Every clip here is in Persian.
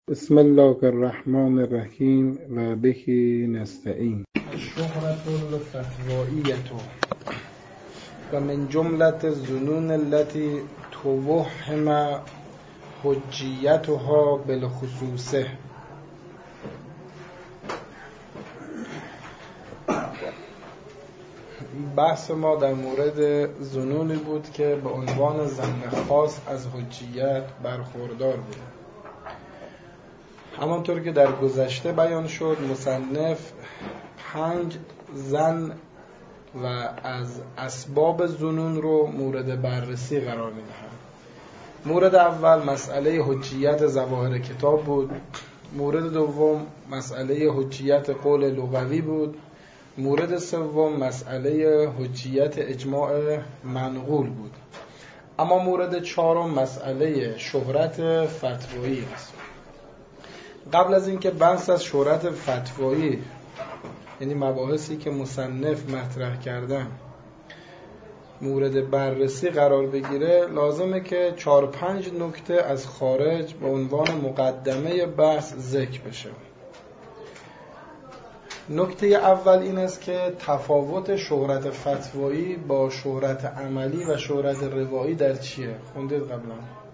بسم الله الرحمن الرحیم و به نستعین. الشهرة الفتوائیة و من جملة الظنون التي توهم حجیتها بالخصوص. بحث ما در مورد ظنونی بود که به عنوان ظن خاص از حجیت برخوردار بود. همانطور که در گذشته بیان شد، مصنف 5 ظن و از اسباب ظنون رو مورد بررسی قرار می‌دهد. مورد اول مسئله حجیت ظواهر کتاب بود. مورد دوم مسئله حجیت قول لغوی بود. مورد سوم مسئله حجیت اجماع منقول بود. اما مورد چهارم مسئله شهرت فتوایی است. قبل از اینکه بحث از شهرت فتوایی، یعنی مباحثی که مصنف مطرح کردن، مورد بررسی قرار بگیره، لازمه که 4-5 نکته از خارج به عنوان مقدمه بحث ذکر بشه. نکته اول این است که تفاوت شهرت فتوایی با شهرت عملی و شهرت روایی در چیه؟ خوندید قبلا؟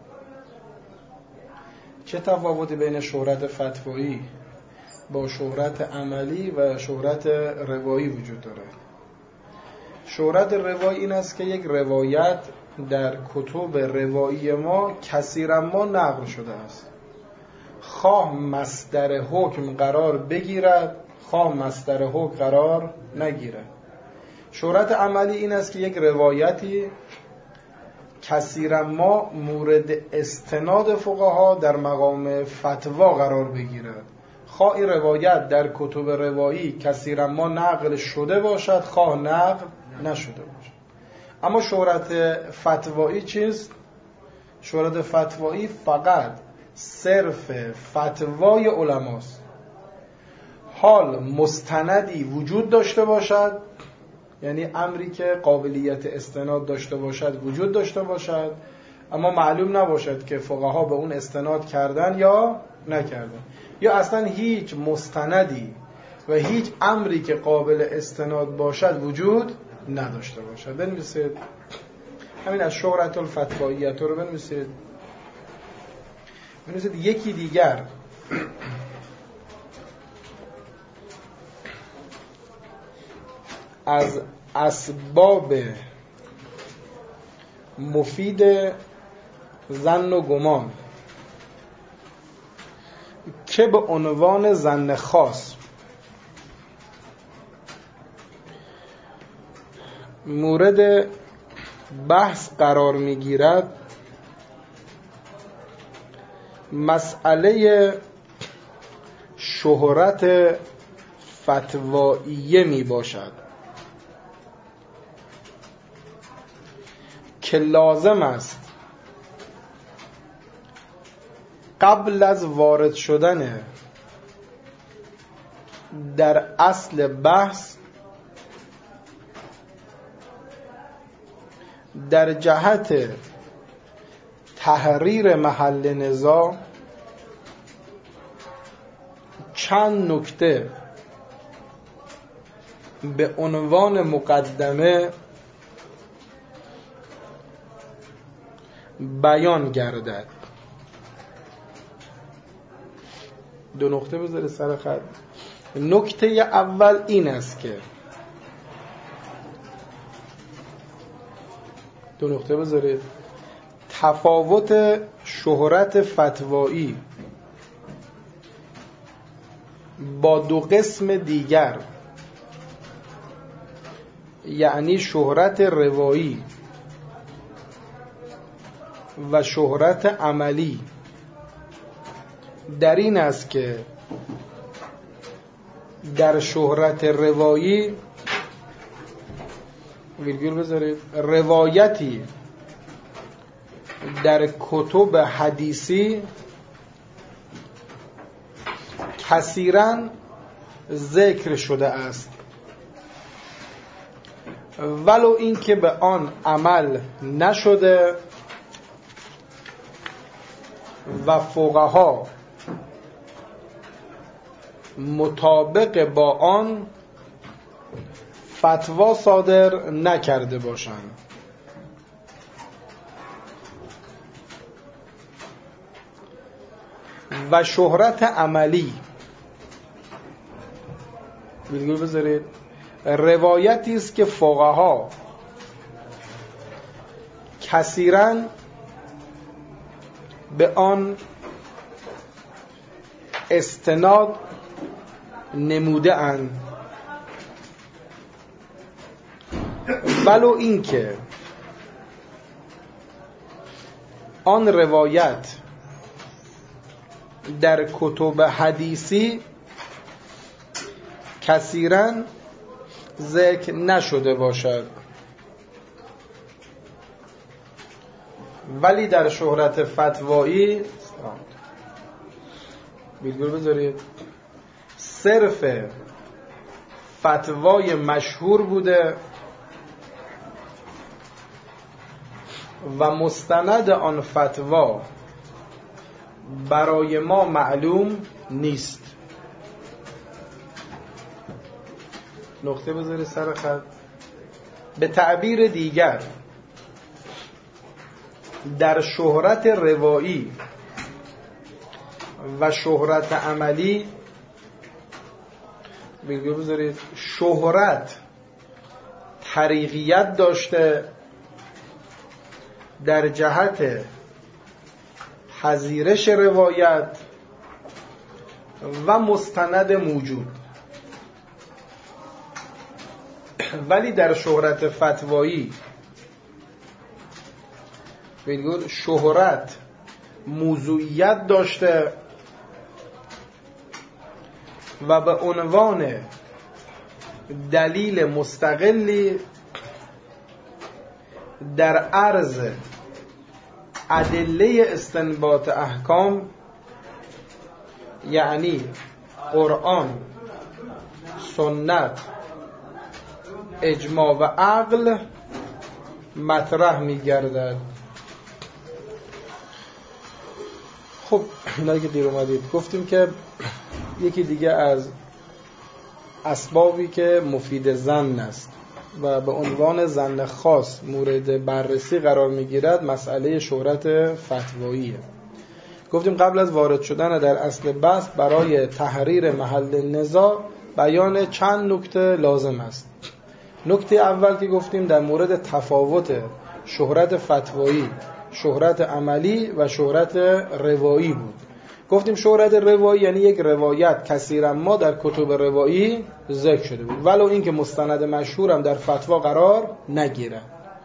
چه تفاوتی بین شهرت فتوایی با شهرت عملی و شهرت روایی وجود داره؟ شهرت روایی این است که یک روایت در کتب روایی ما کثیرا ما نقل شده است، خواه مصدر حکم قرار بگیرد خواه مصدر حکم قرار نگیرد. شهرت عملی این است که یک روایتی کثیرا ما مورد استناد فقها در مقام فتوا قرار بگیرد، خواه این روایت در کتب روایی کثیرا ما نقل شده باشد خواه نقل نشده باشد. اما شهرت فتوایی چیست؟ شهرت فتوایی فقط صرف فتوای علماست. حال مستندی وجود داشته باشد، یعنی امری که قابلیت استناد داشته باشد وجود داشته باشد، اما معلوم نباشد که فقها به اون استناد کردن یا نکردن، یا اصلا هیچ مستندی و هیچ امری که قابل استناد باشد وجود نداشته باشد. بنویسید همین از شهرت الفتواییت رو بنویسید. یکی دیگر از اسباب مفید ظن و گمان که به عنوان ظن خاص مورد بحث قرار می‌گیرد، مسئله شهرت فتواییه می باشد که لازم است قبل از وارد شدن در اصل بحث در جهت تحریر محل نزاع چند نکته به عنوان مقدمه بیان گردد. 2 نکته بذارید سر خط. نکته اول این است که 2 نکته بذارید. تفاوت شهرت فتوایی با 2 قسم دیگر، یعنی شهرت روایی و شهرت عملی، در این است که در شهرت روایی ویرگول بذارید روایتی در کتب حدیثی کثیراً ذکر شده است، ولو این که به آن عمل نشده و فقها مطابق با آن فتوا صادر نکرده باشند. و شهرت عملی، ویرگول بذارید، روایتی است که فقها کثیراً به آن استناد نموده اند، ولو اینکه آن روایت در کتب حدیثی کثیراً ذکر نشده باشد، ولی در شهرت فتوایی، ویرگول بذارید، صرف فتوای مشهور بوده و مستند آن فتوا برای ما معلوم نیست. نقطه بذارید سر خط. به تعبیر دیگر، در شهرت روایی و شهرت عملی، ویرگول بذارید، شهرت طریقیت داشته در جهت پذیرش روایت و مستند موجود، ولی در شهرت فتوایی ویرگول شهرت موضوعیت داشته و به عنوان دلیل مستقلی در عرض ادله استنباط احکام، یعنی قرآن، سنت، اجماع و عقل، مطرح می گردد. خب اینایی که دیر اومدید گفتیم که یکی دیگه از اسبابی که مفید ظن است و به عنوان ظن خاص مورد بررسی قرار میگیرد مسئله شهرت فتواییه. گفتیم قبل از وارد شدن در اصل بحث برای تحریر محل نزاع بیان چند نکته لازم است. نکته اول که گفتیم در مورد تفاوت شهرت فتوایی، شهرت عملی و شهرت روایی بود. گفتیم شهرت روایی یعنی یک روایت کثیراً ما در کتب روایی ذکر شده بود، ولو اینکه مستند مشهور هم در فتوا قرار نگیره.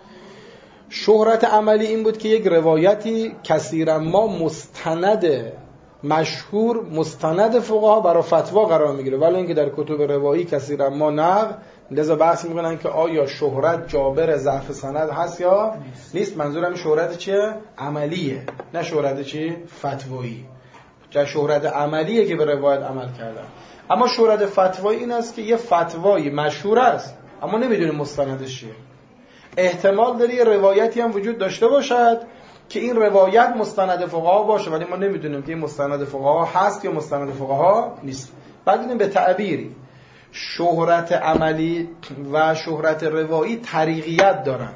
شهرت عملی این بود که یک روایتی کثیراً ما مستند مشهور، مستند فقها برای فتوا قرار میگیره، ولو اینکه در کتب روایی کثیراً ما نقل. لذا بحث میکنن که آیا شهرت جابر ضعف سند هست یا نیست. منظورم شهرت چیه؟ عملیه، نه شهرت چی؟ فتوایی. جای شهرت عملیه که به روایت عمل کردن. اما شهرت فتوایی این است که یه فتوایی مشهور است اما نمیدونیم مستندش چیه. احتمال داره یه روایتی هم وجود داشته باشد که این روایت مستند فقها باشه، ولی ما نمیدونیم که این مستند فقها هست یا مستند فقها نیست. بعد دیدیم به تعبیری شهرت عملی و شهرت روایی طریقیت دارن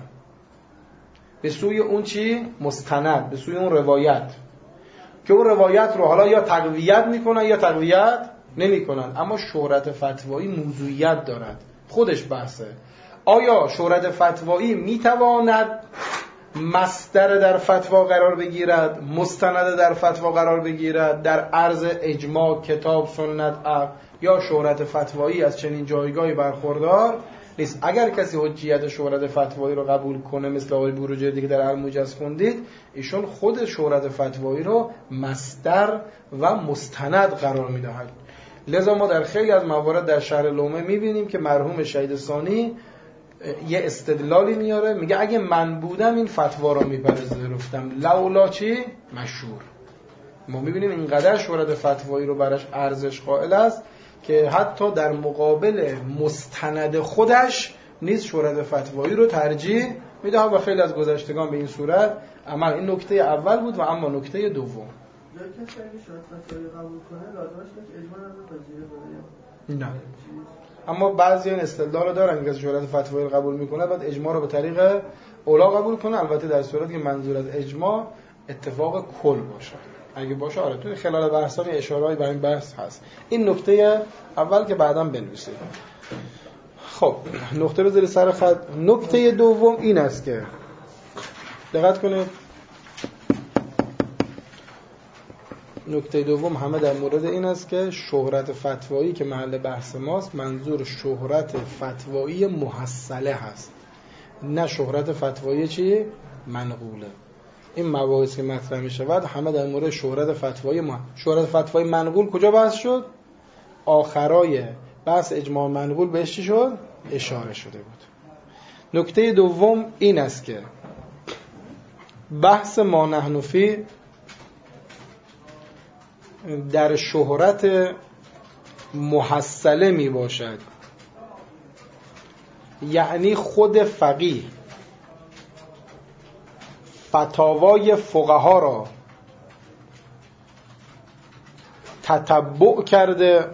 به سوی اون چی؟ مستند، به سوی اون روایت، که اون روایت رو حالا یا تقویت میکنن یا تقویت نمیکنن. اما شهرت فتوایی موضوعیت دارد، خودش بحثه. آیا شهرت فتوایی میتواند مصدر در فتوا قرار بگیرد، مستند در فتوا قرار بگیرد، در عرض اجماع، کتاب، سنت، عقل، یا شهرت فتوایی از چنین جایگاهی برخوردار نیست؟ اگر کسی حجیت شهرت فتوایی رو قبول کنه، مثل آقای بروجردی که در الموجز خوندید، ایشون خود شهرت فتوایی رو مصدر و مستند قرار میدهد. لذا ما در خیلی از موارد در شرح لومه میبینیم که مرحوم شهید ثانی یه استدلالی میاره، میگه اگه من بودم این فتوا رو میپذیرفتم، لولا چی؟ مشهور. ما میبینیم اینقدر شهرت فتوایی رو براش ارزش قائل است که حتی در مقابل مستند خودش نیز شهرت فتوایی رو ترجیح میده و خیلی از گذشتگان به این صورت عمل. این نکته اول بود. و اما نکته دوم، یا کسی اگه شرط فتوایی قبول کنه لازمش نیست اجماع رو بپذیره؟ نه. اما بعضی این استدلال رو دارن که از شرط فتوایی قبول میکنه بعد اجماع رو به طریق اولا قبول کنه، البته در صورتی که منظور از اجماع اتفاق کل باشه. اگه باشه آره تو خلال بحثا اشاره‌ای به این بحث هست. این نکته اول که بعداً بنویسید. خب نقطه بذاری سر خط. نکته دوم این است که دقت کنید، نکته دوم همه در مورد این است که شهرت فتوایی که محل بحث ماست منظور شهرت فتوایی محصله هست، نه شهرت فتوایی چی؟ منقوله. این مباحث که مطرح می شود همه در مورد شهرت فتوایی منقول کجا بحث شد؟ آخرای بحث اجماع منقول بهش چی شد؟ اشاره شده بود. نکته دوم این است که بحث ما نحن فی در شهرت محصله می باشد، یعنی خود فقیه فتاوای فقها را تتبع کرده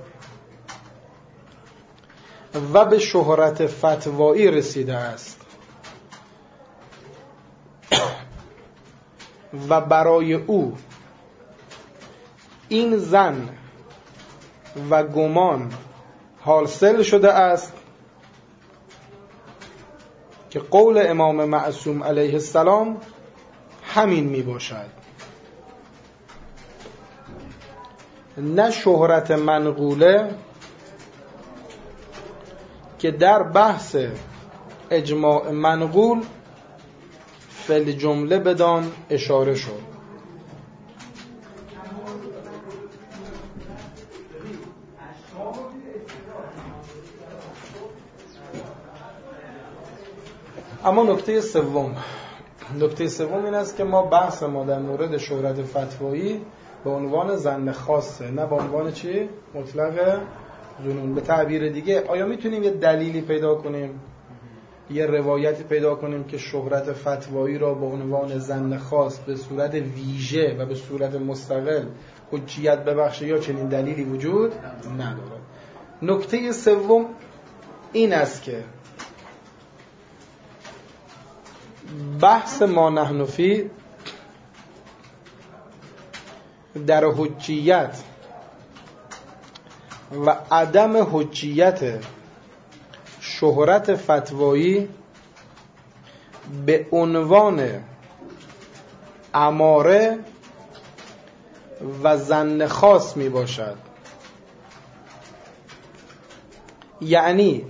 و به شهرت فتوایی رسیده است و برای او این ظن و گمان حاصل شده است که قول امام معصوم علیه السلام همین می باشد، نه شهرت منقوله که در بحث اجماع منقول فل جمله بدان اشاره شد. اما نکته سوم این است که ما بحث ما در مورد شهرت فتوایی به عنوان ظن خاصه، نه به عنوان چی؟ مطلق ظنون. به تعبیر دیگه آیا میتونیم یه دلیلی پیدا کنیم، یه روایتی پیدا کنیم که شهرت فتوایی را به عنوان ظن خاص به صورت ویژه و به صورت مستقل حجیت ببخشه، یا چنین دلیلی وجود نداره؟ نکته سوم این است که بحث ما نحن فی در حجیت و عدم حجیت شهرت فتوایی به عنوان اماره و ظن خاص می باشد، یعنی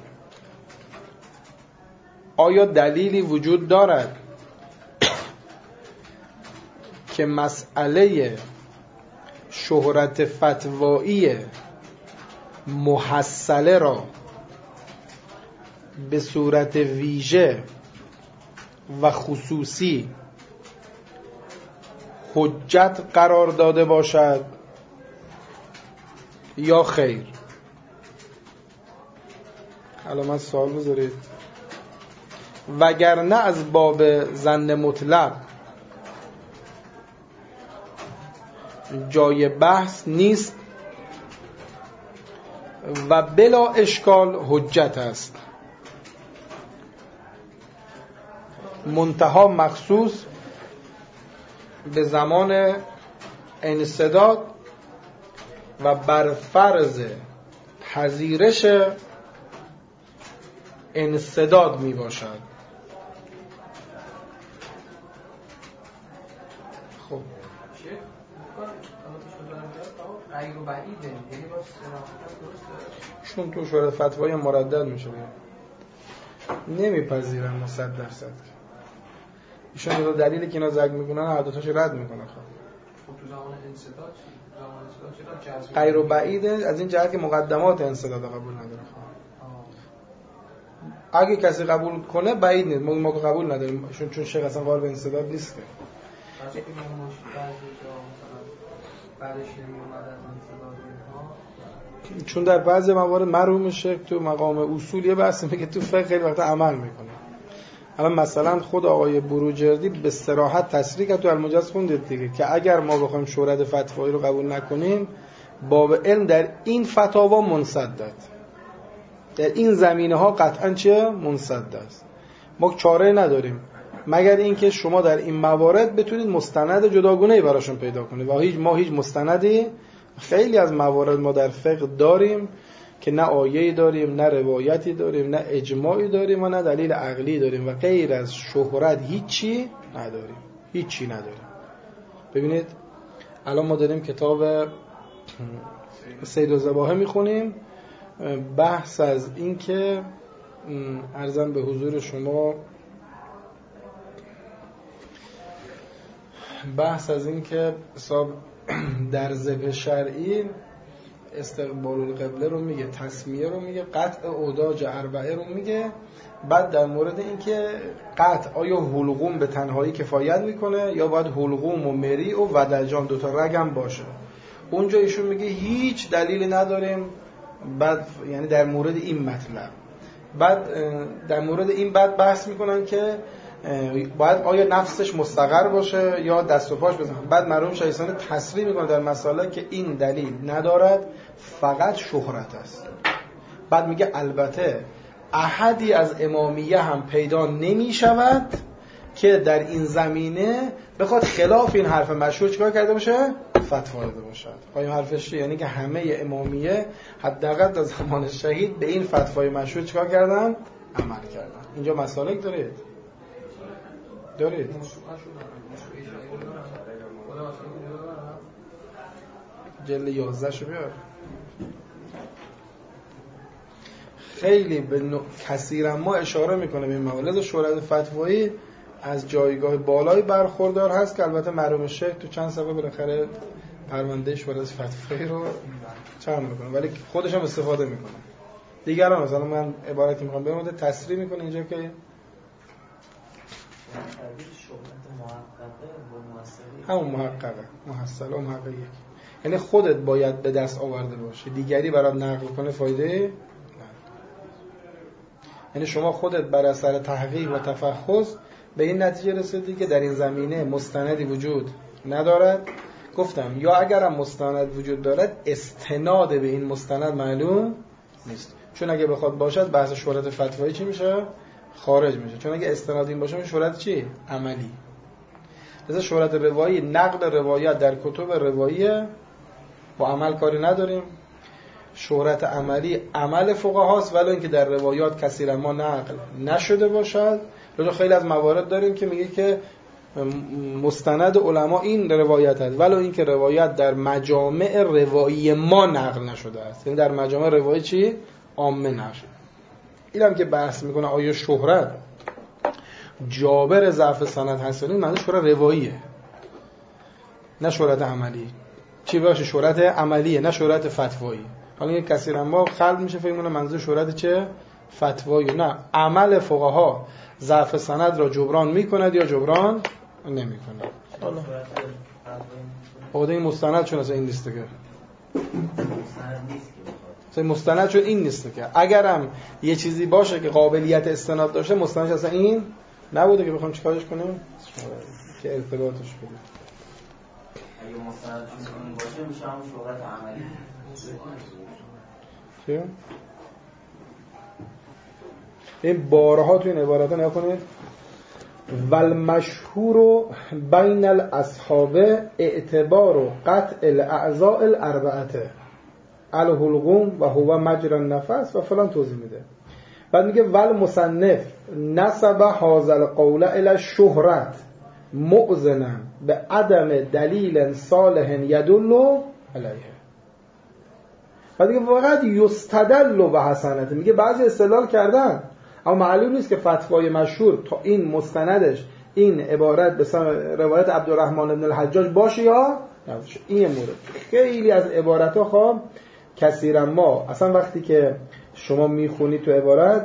آیا دلیلی وجود دارد که مسئله شهرت فتوایی محصله را به صورت ویژه و خصوصی حجت قرار داده باشد یا خیر؟ علامت سوال بذارید. وگرنه از باب ظن مطلق جای بحث نیست و بلا اشکال حجت است، منتها مخصوص به زمان انسداد و بر فرض پذیرش انسداد می باشد. خب چون تو شهرت فتوای مردد میشه نمیپذیرن 100%. ایشون دو دلیلی که اینا زگ میکنن هر دو تاش رد میکنه. خب تو زمان انسداد چی؟ غیر و بعیده از این جهت که مقدمات انسداد قبول نداره. اگه کسی قبول کنه بعید نیست، ما که قبول نداریم چون شیخ اصلا قائل به انسداد نیست. چون در بعضی موارد مرحوم شیخ تو مقام اصول یه بحث میگه تو فقه خیلی وقت عمل میکنه، الان مثلا خود آقای بروجردی به صراحت تصریح کرد، تو المجاز خوندید دیگه، که اگر ما بخوایم شورت فتوایی رو قبول نکنیم، باب علم در این فتاوا منسد، در این زمینه ها قطعا چه منسد است. ما چاره نداریم مگر اینکه شما در این موارد بتونید مستند جداگونه‌ای براشون پیدا کنید. و ما هیچ مستندی، خیلی از موارد ما در فقه داریم که نه آیه‌ای داریم، نه روایتی داریم، نه اجماعی داریم و نه دلیل عقلی داریم و غیر از شهرت هیچی نداریم. ببینید الان ما داریم کتاب سید الذباحه میخونیم، بحث از این که عرضم به حضور شما، بحث از این که حساب در ذبح شرعی استقبال القبله رو میگه، تسمیه رو میگه، قطع اوداج اربعه رو میگه. بعد در مورد این که قطع آیا حلقوم به تنهایی کفایت میکنه یا باید حلقوم و مری و ودجان دوتا رگم باشه، اونجا ایشون میگه هیچ دلیلی نداریم. بعد یعنی در مورد این مطلب، بعد در مورد این بعد بحث میکنن که باید آیا نفسش مستقر باشه یا دست و پاش بزنه. بعد مرحوم شایستانی تصریح میکنه در مسئله که این دلیل ندارد، فقط شهرت است. بعد میگه البته احدی از امامیه هم پیدا نمیشود که در این زمینه بخواد خلاف این حرف مشهور چیکار کرده باشه؟ فتوا داده باشد. این حرفش چیه؟ یعنی که همه امامیه حداقل در زمان شهید به این فتوای مشهور چیکار کردن؟ عمل کردن. اینجا مسالک دارید؟ جلد 11 شو بیار. خیلی به کثیرا ما اشاره میکنه به این موارد. شورای فتوایی از جایگاه بالایی برخوردار هست که البته مرحوم شیخ تو چند صفحه بالاخره پرونده شورای فتوایی رو چرم میکنه، ولی خودش هم استفاده میکنه. دیگران مثلا من عبارتی میخوام به مورد تصریح میکنه اینجا که همون محققه، محصل و محققه، یعنی خودت باید به دست آورده باشی، دیگری برات نقل کنه فایده نه. یعنی شما خودت بر اثر تحقیق و تفحص به این نتیجه رسیدی که در این زمینه مستندی وجود ندارد. گفتم یا اگرم مستند وجود دارد استناد به این مستند معلوم نیست، چون اگه بخواد باشد بحث شهرت فتوایی چی میشه؟ خارج میشه. چون اگه استناد این باشه شهرت چی؟ عملی. مثلا شهرت روایی، نقل روایت در کتب رواییه، با عمل کاری نداریم. شهرت عملی عمل فقهاست، ولی اینکه در روایات کثیرا ما نقل نشده باشد. لذا خیلی از موارد داریم که میگه که مستند علما این روایت است، ولی اینکه روایت در مجامع روایی ما نقل نشده است، یعنی در مجامع روایی چی؟ عامه نشده. اینم که بحث میکنه آیا شهرت جابر ضعف سند هست، معنی شهرت رواییه نه شهرت عملی. چی باشه؟ شهرت عملیه نه شهرت فتوایی. حالا این کثیرا ما خلط میشه فکر میکنه منظور شهرت چه؟ فتوایی. نه، عمل فقها ضعف سند را جبران میکند یا جبران نمیکند. حالا خود این مستند چون اصلا این نیست که مستند چون این نیست که اگرم یه چیزی باشه که قابلیت استناد داشته، مستندش اصلا این نبوده که بخوام چیکارش کنیم که ارتباطش بدیم. اگه مستند این باشه میشه همون شهرت عملی. چه؟ این بارها تو این عبارت نگاه کنید. والمشهور بین الاصحاب اعتبار قطع الاعضاء الاربعه الحلقوم و هو مجرى النفس و فلان توضیح میده. بعد میگه والمصنف نسب هذا القول الى الشهرت مؤذنا به عدم دلیل صالح يدل علیه. بعد میگه فقط یستدل به حسنته، میگه بعضی استدلال کردن اما معلوم نیست که فتوای مشهور تا این مستندش این عبارت به روایت عبدالرحمن بن الحجاج باشه یا نباشه. این مورد خیلی از عبارت‌ها خواب کثیرا ما اصلا وقتی که شما میخونید تو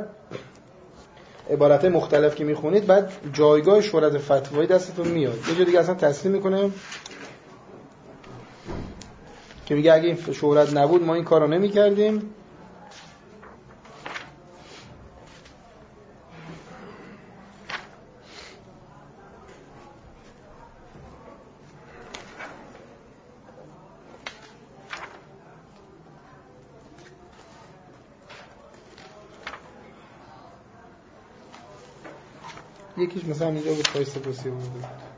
عبارت مختلف که میخونید بعد جایگاه شهرت فتوایی دستتون میاد. یه جور دیگه اصلا تصحیح میکنه که میگه اگه این شهرت نبود ما این کارو نمی‌کردیم. یکیش مثلا اینجا بود پای سپاسی بود.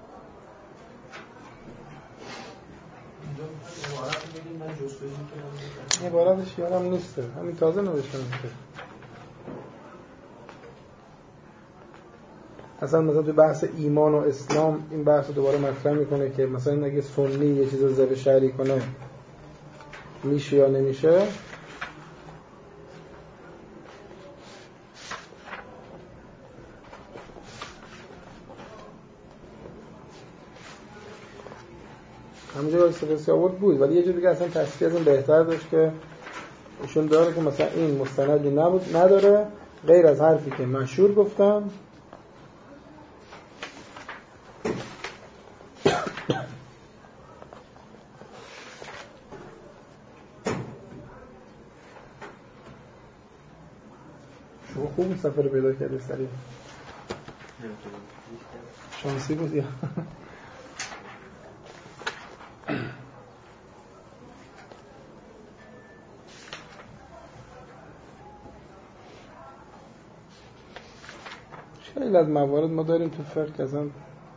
عبارتش یادم نیسته، همین تازه نوشتم که اصلا مثلا تو بحث ایمان و اسلام این بحث رو دوباره مطرح میکنه که مثلا اگه سنی یه چیز رو ذبح شرعی کنه میشه یا نمیشه. همونجا باید سپاسی آورد بود، ولی یه جور دیگه اصلا تصفیه از این بهتر داشت که ایشون داره که مثلا این مستندی نداره غیر از حرفی که مشهور گفتم شما خوب این سفر رو پیدا کرده سریع شانسی بود یا خیلی از موارد ما داریم تو فقه که اصلا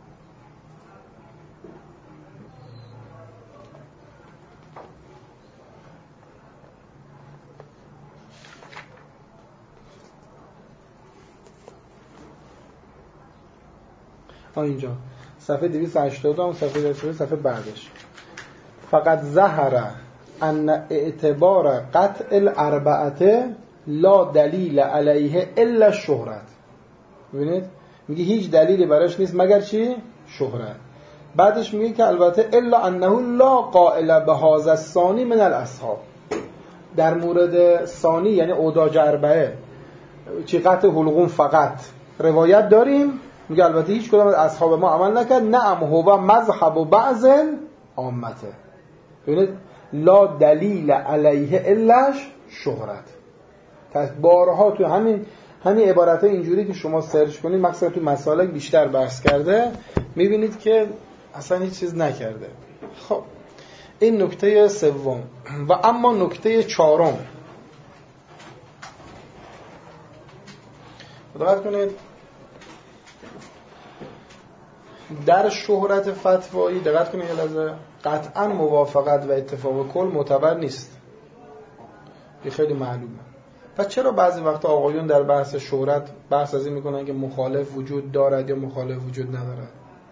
اینجا صفحه 280 اون صفحه بعدش فقط ظهر ان اعتبار قطع الاربعه لا دلیل علیه الا الشهرت. ببینید میگه هیچ دلیلی براش نیست مگر چی؟ شهرت. بعدش میگه که البته الا انه لا قائل بهذا الثانی من الاصحاب. در مورد ثانی یعنی اوداج اربعه چی قطع حلقوم فقط روایت داریم، میگه البته هیچ کدام از اصحاب ما عمل نکرد. نعم هو مذهب و بعض عامته. ببینید لا دلیل علیه الا شهرت. بارها تو همین عبارت اینجوری که شما سرچ کنید مثلا تو مسالک بیشتر بحث کرده میبینید که اصلا هیچ چیز نکرده. خب این نکته سوم. و اما نکته چهارم دقت کنید در شهرت فتوایی دقت کنید لازم قطعا موافقت و اتفاق کل معتبر نیست. این خیلی معلومه. پس چرا بعضی وقتا آقایون در بحث شهرت بحث از این میکنن که مخالف وجود دارد یا مخالف وجود ندارد؟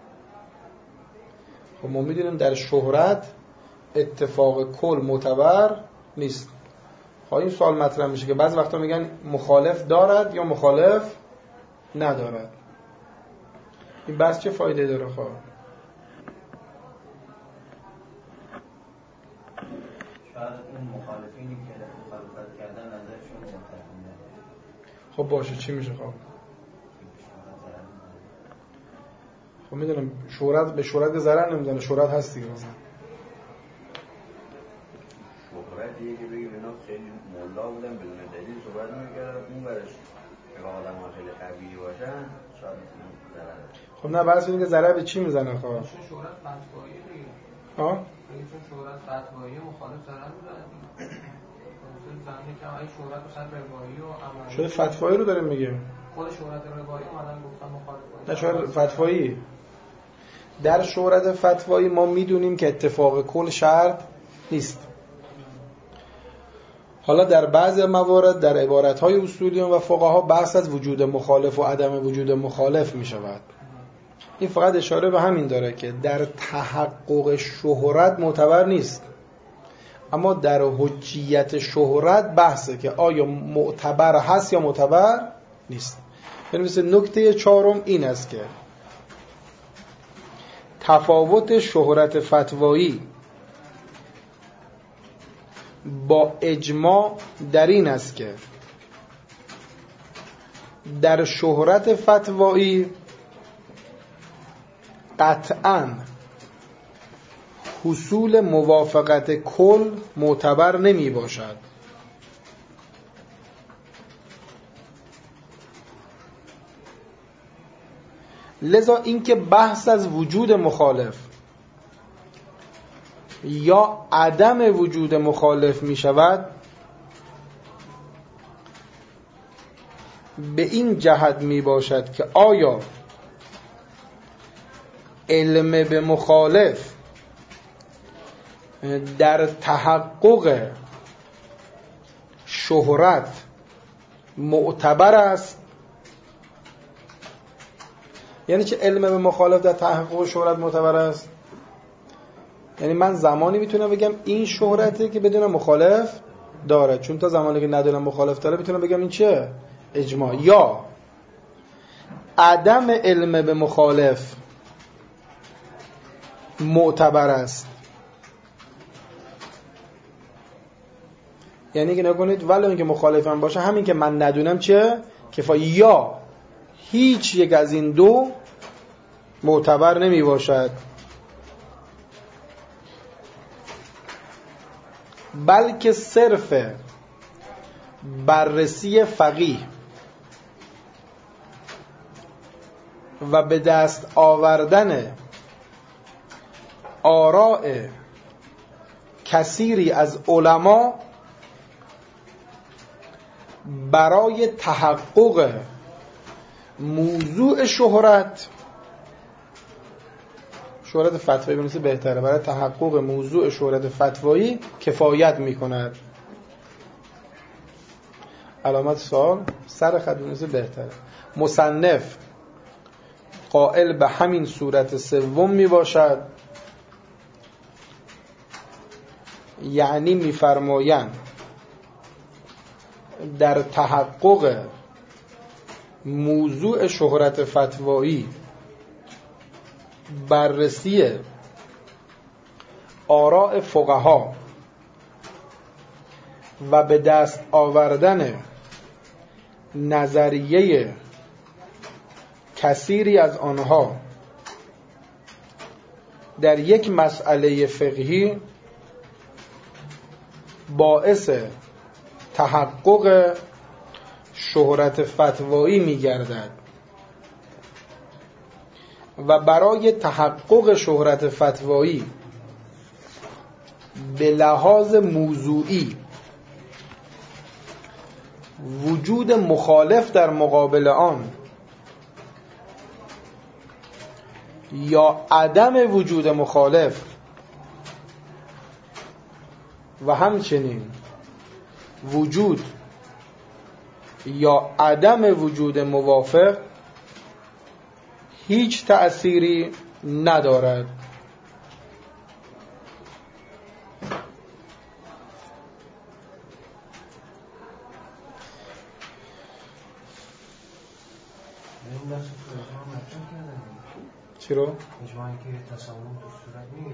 خب ما میدونیم در شهرت اتفاق کل معتبر نیست. خب این سوال مطرح میشه که بعضی وقتا میگن مخالف دارد یا مخالف ندارد. این بحث چه فایده داره؟ خب شاید اون مخالفینی که مخالفت کردن نظرشون متفاوته. خب باشه چی میشه؟ خب میدونم شهرت به شهرت ضرر نمیزنه، شهرت هست دیگه. مثلا شهرت دیگه که بگیم اینا خیلی مولا بودن بدون دلیل صحبت میکردن اون برش که آدم ها خیلی قوی باشن شاید ضرر. خب نه بحث اینه که ضرر به چی میزنه؟ خب شهرت فتوایی دیگه. ها؟ چون شهرت فتوایی مخالف ضرر میزنه. زمینی که این شهرت مثلا روایی و عملی شده فتوایی رو داریم میگیم. خود شهرت روایی اومدن گفتن مخالف. نه شهرت فتوایی. در شهرت فتوایی ما میدونیم که اتفاق کل شرط نیست. حالا در بعضی موارد در عبارت‌های اصولیون و فقها بحث از وجود مخالف و عدم وجود مخالف میشود. این فقط اشاره به همین داره که در تحقق شهرت معتبر نیست، اما در حجیت شهرت بحثه که آیا معتبر هست یا معتبر نیست. یعنی مثل نکته چهارم این است که تفاوت شهرت فتوایی با اجماع در این است که در شهرت فتوایی قطعاً حصول موافقت کل معتبر نمی باشد. لذا اینکه بحث از وجود مخالف یا عدم وجود مخالف می شود به این جهت می باشد که آیا علم به مخالف در تحقق شهرت معتبر است. یعنی چه علم به مخالف در تحقق شهرت معتبر است؟ یعنی من زمانی میتونم بگم این شهرته که بدون مخالف داره، چون تا زمانی که ندونم مخالف داره میتونم بگم این چه؟ اجماع. یا عدم علم به مخالف معتبر است، یعنی که نکنید ولی اینکه مخالفم باشه همین که من ندونم چه کفایه، یا هیچ یک از این دو معتبر نمی باشد، بلکه صرف بررسی فقیه و به دست آوردن آراء کثیری از علما برای تحقق موضوع شهرت فتوایی بنویسه بهتره، برای تحقق موضوع شهرت فتوایی کفایت میکند. علامت سوال سر خط بنویسه بهتره. مصنف قائل به همین صورت سوم می باشد، یعنی میفرمایند در تحقق موضوع شهرت فتوایی بررسی آراء فقها و به دست آوردن نظریه کثیری از آنها در یک مسئله فقهی باعث تحقق شهرت فتوایی می‌گردد و برای تحقق شهرت فتوایی به لحاظ موضوعی وجود مخالف در مقابل آن یا عدم وجود مخالف و همچنین وجود یا عدم وجود موافق هیچ تأثیری ندارد. چرا؟ اجماعی که تصامم تو صورت میگیره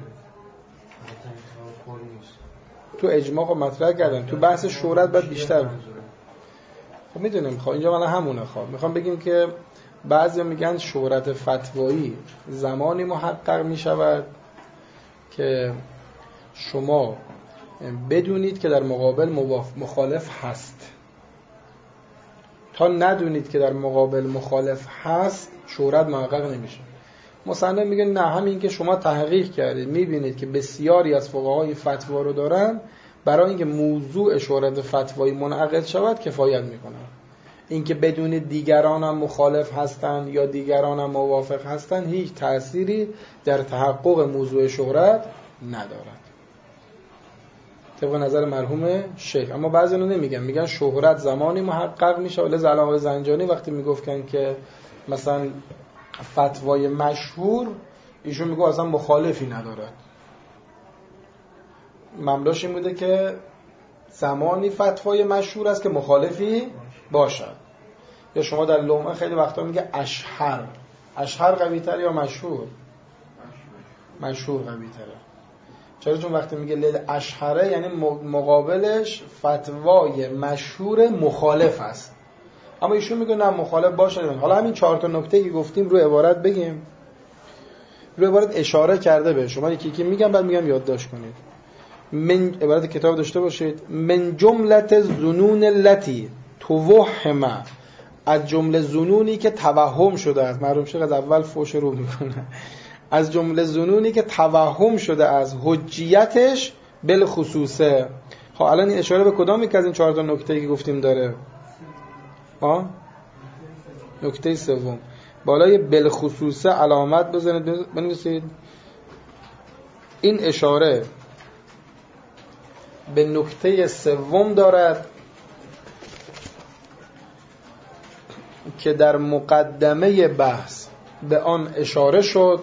تو اجماع خب مطرح کردن، تو بحث شهرت باید بیشتر بود. خب میدونیم خب اینجا من همونه خواب میخوام بگیم که بعضی میگن شهرت فتوایی زمانی محقق میشود که شما بدونید که در مقابل مخالف هست. تا ندونید که در مقابل مخالف هست شهرت محقق نمیشه. مصنف میگه نه، همین که شما تحقیق کردید میبینید که بسیاری از فقهای فتوا رو دارن، برای اینکه موضوع شهرت فتوایی منعقد شود کفایت میکنه. اینکه بدونید دیگران هم مخالف هستند یا دیگران هم موافق هستند هیچ تأثیری در تحقق موضوع شهرت ندارد، طبق نظر مرحوم شیخ. اما بعضی نمیگن، میگن شهرت زمانی محقق میشه. لذا علامه زنجانی وقتی میگفتن که مثلا فتوای مشهور، ایشون میگه اصلا مخالفی ندارد. مملاش این بوده که زمانی فتوای مشهور است که مخالفی باشد. یا شما در لمعه خیلی وقتا میگه اشهر قوی تر یا مشهور؟ مشهور قوی تره. چرا؟ چون وقتی میگه لیل اشهره یعنی مقابلش فتوای مشهور مخالف است. اما ایشون میگه نه مخالف باشه. حالا همین 4 تا نکته که گفتیم رو عبارت بگیم، رو عبارت اشاره کرده به شما یکی یکی میگم بعد میگم یادداشت کنید. من عبارت کتاب داشته باشید. من جملت ظنون التي توهم، از جمله ظنونی که توهم شده است. معلوم شد از اول فوش رو میکنه. از جمله ظنونی که توهم شده از حجیتش بالخصوصه. خب الان این اشاره به کدام یک از این 4 تا نکته که گفتیم داره؟ نکته سوم. بالای بالخصوص علامت بزنید بنویسید. این اشاره به نکته سوم دارد که در مقدمه بحث به آن اشاره شد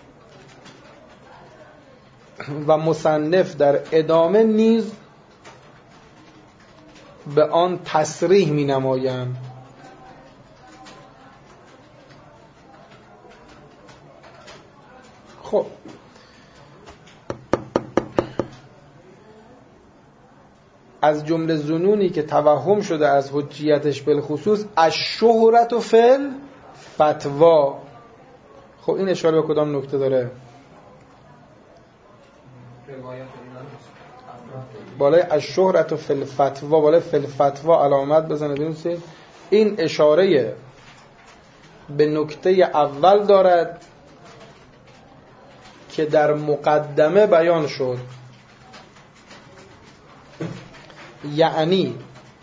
و مصنف در ادامه نیز به آن تصریح می نمایند. خب از جمله ظنونی که توهم شده از حجیتش بالخصوص الشهرة فی الفتوا. خب این اشاره به کدام نکته داره؟ بالای الشهرة فی الفتوا، بالای فی الفتوا علامت بزنید بنویسید. این اشاره به نکته اول دارد که در مقدمه بیان شد، یعنی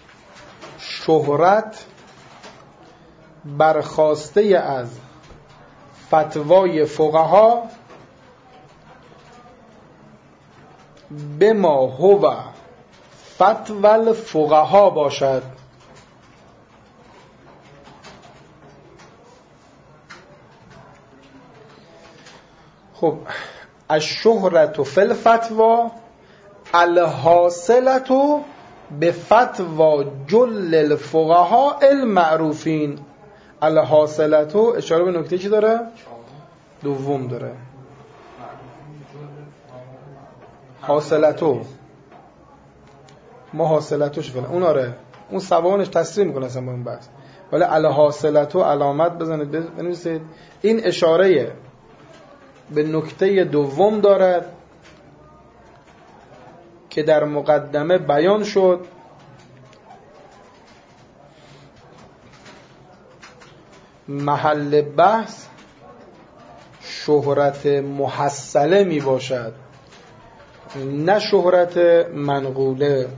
شهرت برخواسته از فتوای فقها به ما هو فتوى الفقها باشد. خب الشهرة فی الفتوا الحاصلة بفتوى جل الفقهاء المعروفین. الحاصلة اشاره به نکته چی داره؟ دوم داره. حاصلتو ما حاصلتوش فعلا اون آره اون سوانش تصریح میکنه اصلا با اون بحث. ولی الحاصلتو علامت بزنید بنویسید. این اشاره به نکته دوم دارد که در مقدمه بیان شد محل بحث شهرت محصله می باشد نه شهرت منقوله.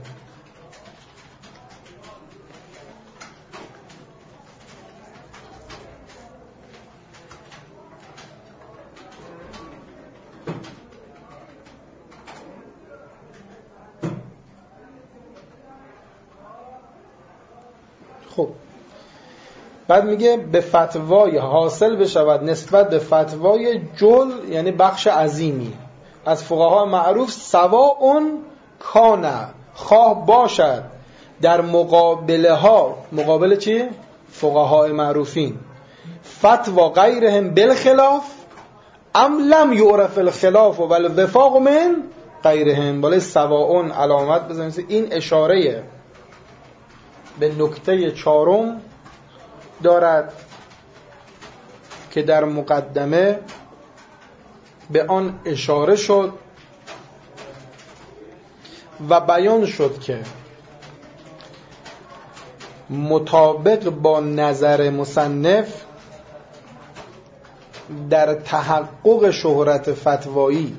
خب بعد میگه به فتوای حاصل بشود نسبت به فتوای جل، یعنی بخش عظیمی از فقها معروف، سواء کان خواه باشد در مقابله ها، مقابل چی؟ فقها معروفین، فتوا غیرهم بالخلاف ام لم یعرف الخلاف و الوفاق من غیرهم. بالای سواء علامت بزنید. این اشاره به نکته چهارم دارد که در مقدمه به آن اشاره شد و بیان شد که مطابق با نظر مصنف در تحقق شهرت فتوایی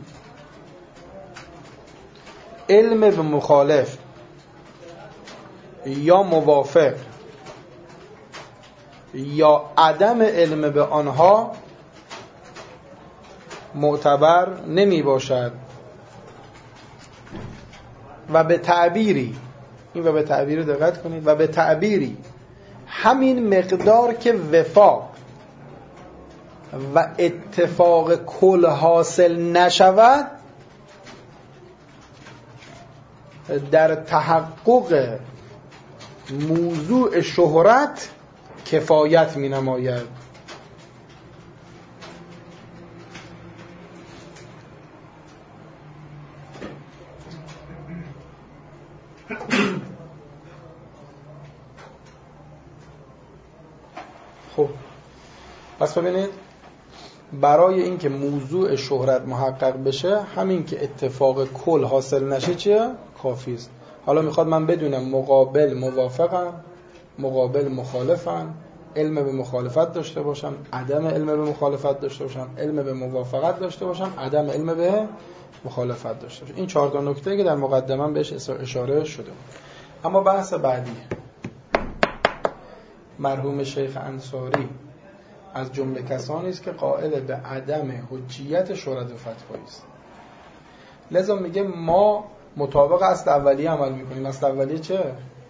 علم به مخالف یا موافق یا عدم علم به آنها معتبر نمی باشد و به تعبیری، این و به تعبیری دقت کنید، و به تعبیری همین مقدار که وفاق و اتفاق کل حاصل نشود در تحقق موضوع شهرت کفایت می نماید. خب پس ببینید برای اینکه موضوع شهرت محقق بشه همین که اتفاق کل حاصل نشه چیه؟ کافی است. حالا میخواد من بدونم مقابل موافقم، مقابل مخالفم، علم به مخالفت داشته باشم، عدم علم به مخالفت داشته باشم، علم به موافقت داشته باشم، عدم علم به مخالفت داشته باشم. این 4 تا نکته که در مقدمه بهش اشاره شده. اما بحث بعدی مرحوم شیخ انصاری از جمله کسانی است که قائل به عدم حجیت شورت فتوایی است. لذا میگه ما مطابق اصل اولیه عمل میکنیم. اصل اولیه چه؟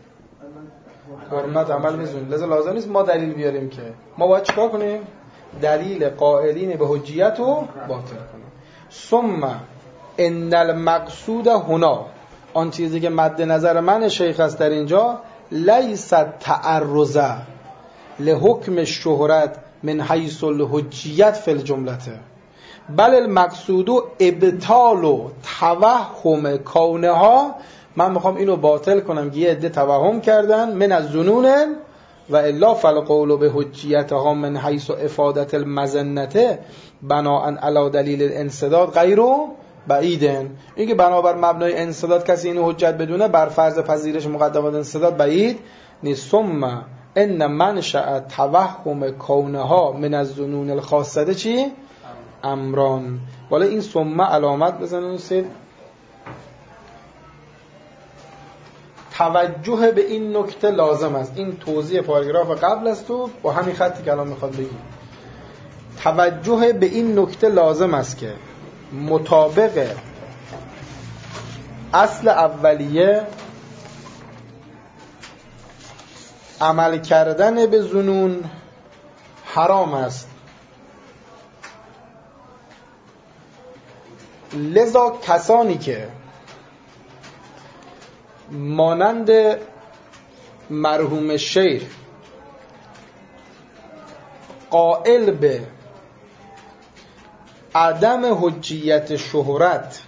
حرمت عمل میزونیم. لذا لازم نیست ما دلیل بیاریم، که ما باید چیکار کنیم؟ دلیل قائلین به حجیت رو باطل کنیم. ثم ان المقصود هنا، آن چیزی که مد نظر من شیخ است در اینجا، لیس تعرض لحکم الشهرت من حیث الحجیت فی الجمله، بل المقصود ابطال و توهم کونها. من میخوام اینو باطل کنم که یه عده توهم کردن من از ظنون و الا فالقول به حجیتها من حیث افادت المظنه بناء علی دلیل الانسداد غیر بعیدن. این که بنابر مبنای انسداد کسی اینو حجت بدونه بر فرض پذیرش مقدمات انسداد بعید نیست. ثم ان منشأ توهم کونها من الظنون الخاصه چی؟ امران. والا این ثم علامت بزنید، توجه به این نکته لازم است. این توضیح پاراگراف قبل است و با همین خطی که الان میخواد بگیم. توجه به این نکته لازم است که مطابق اصل اولیه عمل کردن به ظنون حرام است. لذا کسانی که مانند مرحوم شیخ قائل به عدم حجیت شهرت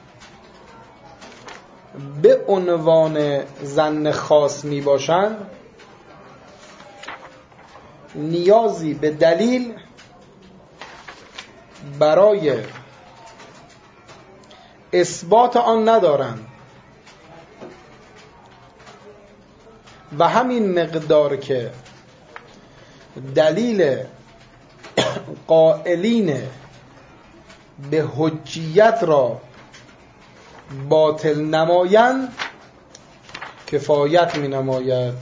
به عنوان ظن خاص می باشند، نیازی به دلیل برای اثبات آن ندارند و همین مقدار که دلیل قائلین به حجیت را باطل نمایند کفایت می نماید.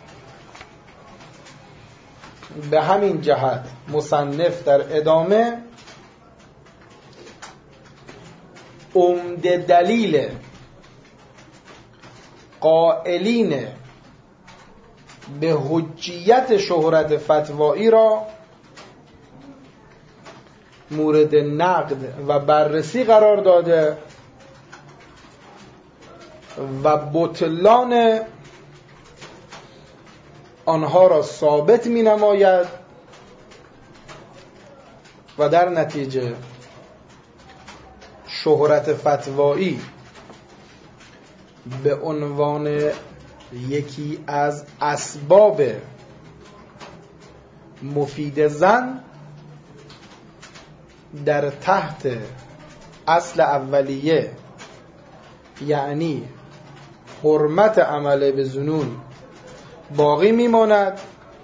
به همین جهت مصنف در ادامه عمده دلیل قائلین به حجیت شهرت فتوایی را مورد نقد و بررسی قرار داده و بطلان آنها را ثابت می نماید و در نتیجه شهرت فتوایی به عنوان یکی از اسباب مفید ظن در تحت اصل اولیه، یعنی حرمت عمل به ظنون، باقی میماند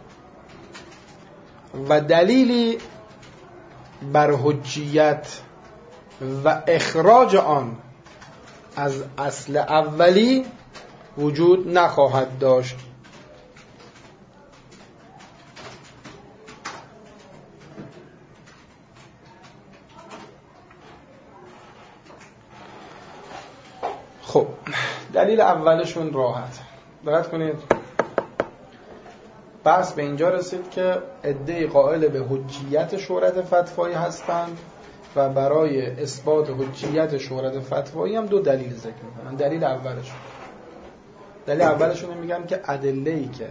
و دلیلی بر حجیت و اخراج آن از اصل اولی وجود نخواهد داشت. خب دلیل اولشون راحت. دقت کنید، بحث به اینجا رسید که عده‌ای قائل به حجیت شهرت فتوایی هستند و برای اثبات حجیت شهرت فتوایی هم دو دلیل ذکر میکنن. دلیل اولشون میگن که ادله‌ای که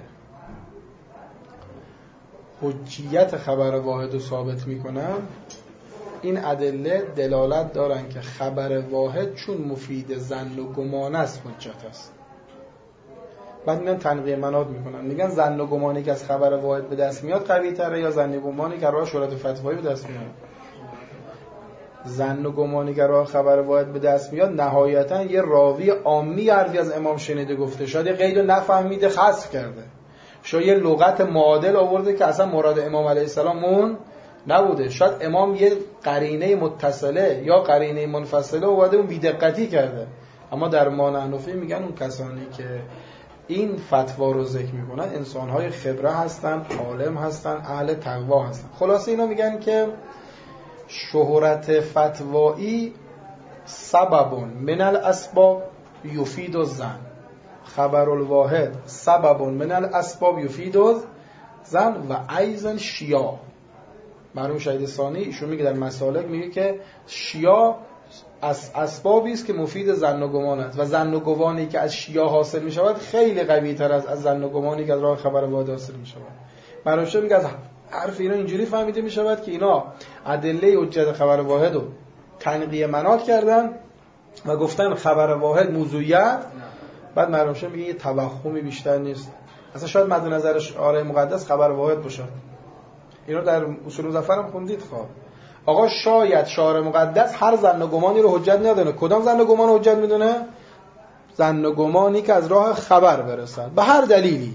حجیت خبر واحد رو ثابت میکنن، این ادله دلالت دارن که خبر واحد چون مفید ظن و گمان است حجت است. بعد میگن تنقیه مناط میکنن، میگن ظن و گمانی که از خبر واحد به دست میاد قوی تره یا ظن و گمانی که راه شهرت فتوایی به دست میاد؟ ظن و گمانی که راه خبر واحد به دست میاد نهایتا یه راوی عامی حرفی از امام شنیده گفته، شاید یه قید رو نفهمیده حذف کرده، شاید یه لغت معادل آورده که اصلا مراد امام علیه السلام اون نبوده، شاید امام یه قرینه متصله یا قرینه منفصله اومده اون بی‌دقتی کرده. اما در ما حنفی میگن اون کسانی که این فتوا رو ذکر میکنن انسان‌های خبره هستن، عالم هستن، اهل تقوا هستن. خلاصه اینا میگن که شهرت فتوایی سبب من الاسباب یفید الظن، خبر الواحد سبب من الاسباب یفید الظن و ایضا شیاع. مرحوم شهید ثانی ایشون میگه در مسالک، میگه که شیاع از اسبابی است که مفید ظن و گمان است و ظن و گمانی که از شیاع حاصل می شود خیلی قوی تر از ظن و گمانی که از راه خبر واحد حاصل می شود. مرحوم شهید میگه از حرف اینا اینجوری فهمیده می شود که اینا ادله حجت خبر واحد رو تنقیه مناط کردن و گفتن خبر واحد موضوعیت. بعد مرحوم شهید میگه یه توهمی بیشتر نیست، اصلا شاید مد نظرش آیه مقدس خبر واحد باشه. اینو در اصول مظفر هم خوندید. خب آقا شاید شارع مقدس هر ظن و گمانی رو حجت ندونه. کدام ظن و گمان رو حجت میدونه؟ ظن و گمانی که از راه خبر برسد به هر دلیلی.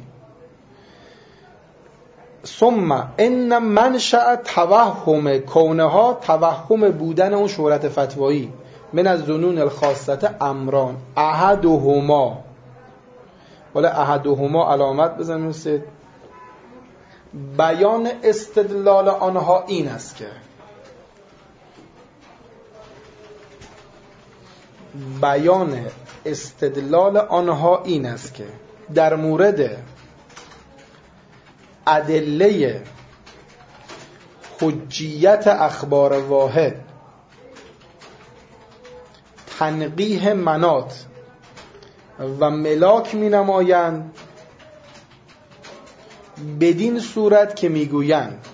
ثم ان منشأ توهم کونها، توهم بودن اون شهرت فتوایی، من از ظنون الخاصه امران احدهما، ولی احدهما علامت بزنید، بیان استدلال آنها این است که بیان استدلال آنها این است که در مورد ادله حجیت اخبار واحد تنقیح مناط و ملاک می نمایند بدین صورت که می گویند،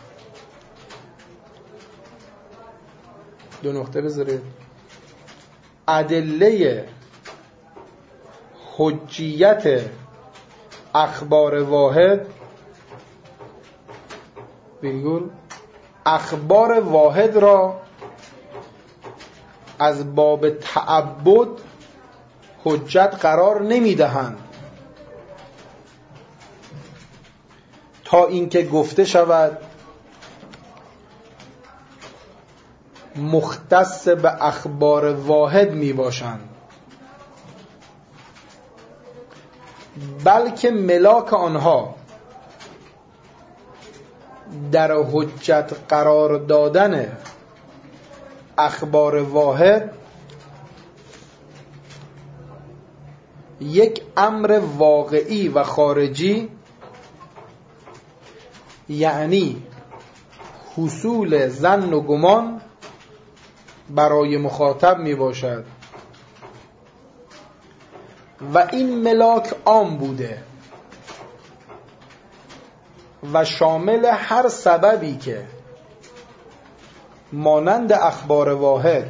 دو نقطه بذارید، ادله حجیت اخبار واحد ویرگول اخبار واحد را از باب تعبد حجت قرار نمیدهند تا اینکه گفته شود مختص به اخبار واحد می باشند، بلکه ملاک آنها در حجت قرار دادن اخبار واحد یک امر واقعی و خارجی، یعنی حصول ظن و گمان برای مخاطب می باشد و این ملاک عام بوده و شامل هر سببی که مانند اخبار واحد